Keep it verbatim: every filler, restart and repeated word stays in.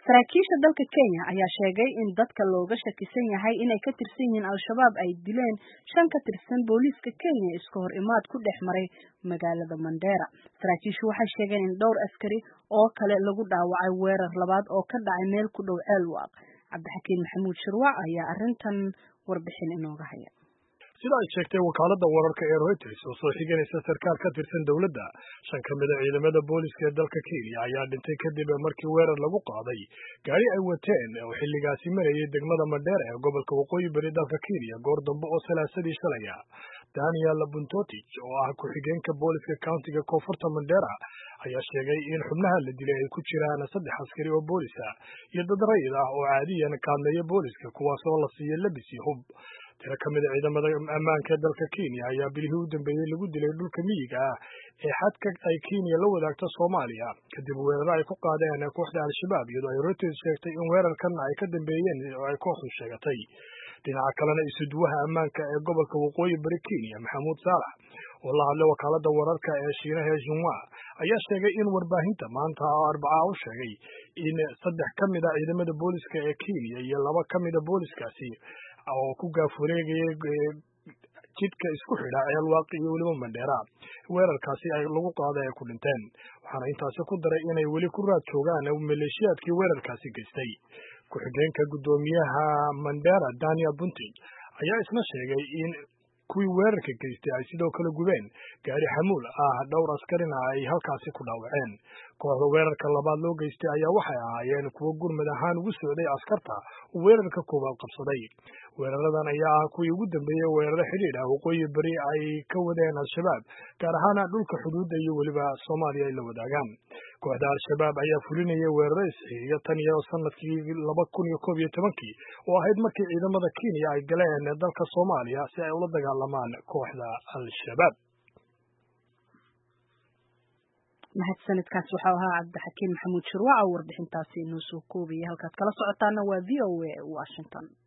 Saraakiisha dalka Kenya ayaa sheegay in dadka looga shakisan yahay inay ka tirsan yihiin Al-Shabaab ay dileen shan ka tirsan booliiska Kenya iska hor imaad ku dhex maray magaalada Mandera. Saraakiishu waxay sheegeen in dhowr askari oo kale lagu dhaawacay weerar labaad oo ka dhacay meel ku dhow Elwaq. Cabdixakiin Maxamuud Shirwac ayaa arrintan warbixin inooga haya. sida ay sheegtay wakaaladda wararka ee Reuters oo soo xiganaysa sarkaal ka tirsan dawladda, shan ka mid ah ciidamada booliiska ee dalka Kenya ayaa dhintay kadib markii weerar lagu qaaday gaari ay wateen oo xilligaasi marayay degmada Mandera ee gobolka Waqooyi Bari dalka Kenya goor dambe oo salaasadii shalay. Daniel Buntotich oo ah ku-xigeenka booliiska countiga Koonfurta Mandera ayaa sheegay in xubnaha la dilay ay ku jiraan saddex askari oo booliis ah iyo dad rayid ah oo caadiyan kaalmeeya booliiska kuwaas oo la siiyay labis iyo hub. tiro ka mid ah ciidamada ammaanka ee dalka Kenya ayaa bilihii u dambeeyay lagu dilay dhulka miyiga ah ee xadka ay Kenya la wadaagto Soomaaliya kadib weerar ay ku qaadeen kooxda Al-Shabaab iyadoo ay Reuters sheegtay in weerarkan ay ka dambeeyeen oo ay kooxdu sheegatay. dhinaca kalena isuduwaha ammaanka ee gobolka Waqooyi Bari Kenya Maxamuud Saalax oo la hadlay wakaaladda wararka ee Shiinaha ee Xinhua ayaa sheegay in warbaahinta maanta oo Arbaca u sheegay in saddex ka mid ah ciidamada booliiska ee Kenya iyo laba ka mid ah booliiskaasi oo ku gaafureegay jidka isku xidha Elwaq iyo weliba Mandera weerarkaasi ay lagu qaaday ay ku dhinteen, waxaana intaasi ku daray inay weli ku raad joogaan maleeshiyaadkii weerarkaasi geystay. ku-xigeenka guddoomiyaha Mandera Daniel Buntotich ayaa isna sheegay in kuwii weerarka geystay ay sidoo kale gubeen gaari xamuul ah dhowr askarina ay halkaasi ku dhaawaceen. kooxda weerarka labaad loo geystay ayaa waxay ahaayeen kuwo gurmad ahaan ugu socday askarta oo weerarka koowaad qabsaday. weeraradan ayaa ah kuwii ugu dambeeyay weeraro xidhiidh ah waqooyi bari ay ka wadeen Al-Shabaab gaar ahaan dhulka xuduudda iyo weliba Soomaaliya ay la wadaagaan. kooxda Al-Shabaab ayaa fulinayay weeraro isxiiya tan iyo sanadkii laba kun iyo koob iyo tobankii oo ahayd markii ciidamada Kenya ay galeen dalka Soomaaliya si ay ula dagaalamaan kooxda Al-Shabaab. mahadsanidkaas waxa ahaa Cabdixakiin Maxamuud Shirwac oo warbixintaasi inoo soo koobaya. halkaad kala socotaana waa V O A Washington.